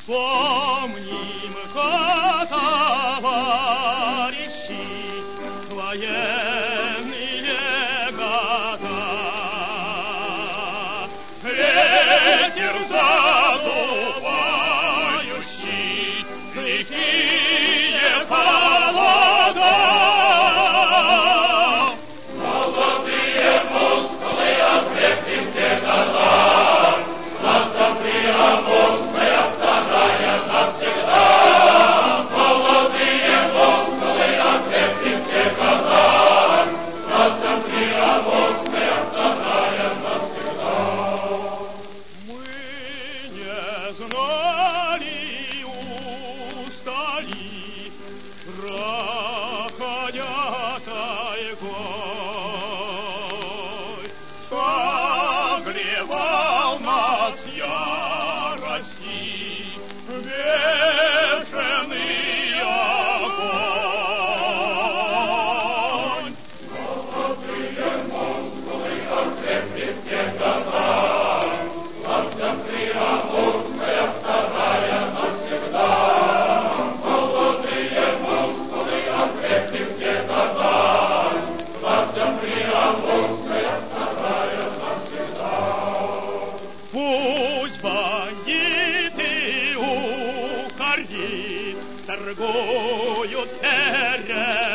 Вспомним-ка, товарищи, военные года. Ветер задувающий лихие холода. Молодые мускулы окрепли в те года. Славься Приамурская вторая навсегда. Молодые мускулы окрепли в те года. Славься Приамурская вторая навсегда. Мы не знали, устали, проходя тайгой. Согревал нас ярости бешеный огонь. Молодые мускулы окрепли в те года. Славься Приамурская вторая навсегда. Молодые мускулы окрепли в те года. Славься Приамурская вторая навсегда. Пусть бандиты уходи, торгуют терем.